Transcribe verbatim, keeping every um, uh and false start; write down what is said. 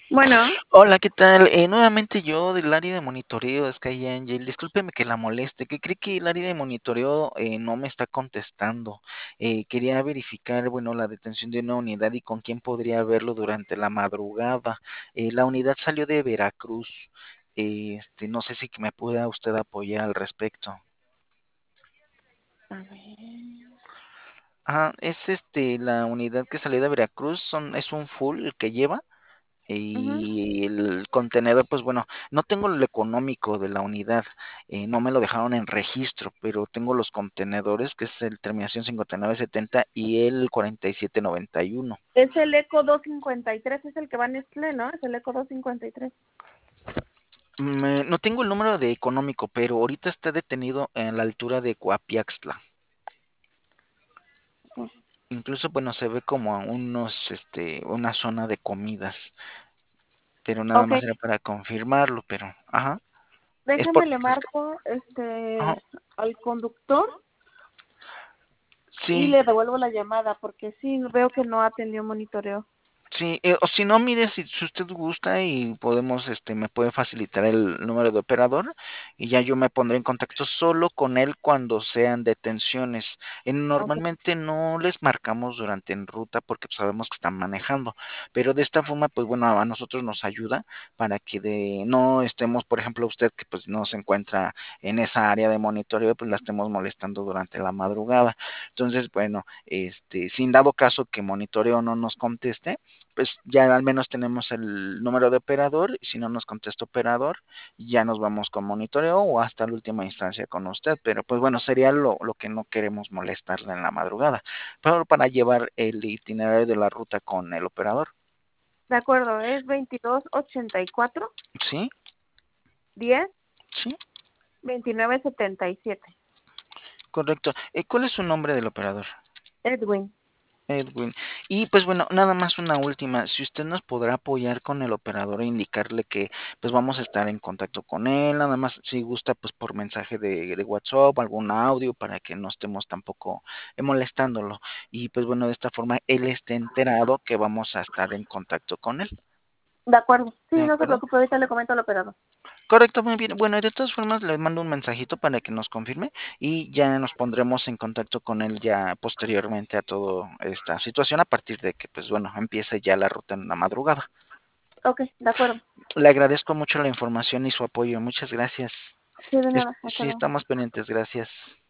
Bueno, Hola, ¿qué tal? Eh, nuevamente yo del área de monitoreo, Sky Angel. Discúlpeme que la moleste, que cree que el área de monitoreo eh, no me está contestando. Eh, quería verificar, bueno, la detención de una unidad y con quién podría verlo durante la madrugada. Eh, la unidad salió de Veracruz. Eh, este, no sé si que me pueda usted apoyar al respecto. a ver. Ah, es este la unidad que salió de Veracruz, son, es un full el que lleva. Ujú. Y el contenedor, pues bueno, no tengo lo económico de la unidad, eh, no me lo dejaron en registro, pero tengo los contenedores, que es el terminación cincuenta y nueve setenta y el cuarenta y siete noventa y uno. Es el Eco doscientos cincuenta y tres, es el que va en Nestlé, ¿no? Es el Eco doscientos cincuenta y tres. Me- no tengo el número de económico, pero ahorita está detenido en la altura de Coapiaxtla. Incluso, bueno, se ve como a unos, este, una zona de comidas, pero nada Ok, más era para confirmarlo, pero, ajá, es por, déjame le marco este ajá, al conductor y sí. le devuelvo la llamada porque sí veo que no atendió monitoreo. Sí, eh, o si no, mire, si, si usted gusta y podemos, este, me puede facilitar el número de operador y ya yo me pondré en contacto solo con él cuando sean detenciones. Eh, Ok, normalmente no les marcamos durante en ruta porque pues, sabemos que están manejando, pero de esta forma, pues bueno, a nosotros nos ayuda para que de, no estemos, por ejemplo, usted que pues no se encuentra en esa área de monitoreo, pues la estemos molestando durante la madrugada. Entonces, bueno, este, sin dado caso que monitoreo no nos conteste, pues ya al menos tenemos el número de operador, y si no nos contesta operador, ya nos vamos con monitoreo o hasta la última instancia con usted, pero pues bueno, sería lo, lo que no queremos molestarle en la madrugada, pero para llevar el itinerario de la ruta con el operador. de acuerdo, es veintidós ochenta y cuatro ¿Sí? diez ¿Sí? veintinueve setenta y siete. Correcto. Eh, ¿cuál es su nombre del operador? Edwin. Edwin. Y pues bueno, nada más una última. Si usted nos podrá apoyar con el operador e indicarle que pues vamos a estar en contacto con él, nada más si gusta pues por mensaje de, de WhatsApp, algún audio para que no estemos tampoco eh, molestándolo. Y pues bueno, de esta forma él esté enterado que vamos a estar en contacto con él. De acuerdo. Sí, ¿De no se acuerdo? preocupe, ahorita le comento al operador. Correcto, muy bien. Bueno, y de todas formas le mando un mensajito para que nos confirme y ya nos pondremos en contacto con él ya posteriormente a toda esta situación a partir de que, pues bueno, empiece ya la ruta en la madrugada. Ok, de acuerdo. Le agradezco mucho la información y su apoyo. Muchas gracias. Sí, de Es- nada, hasta Sí, luego. estamos pendientes. Gracias.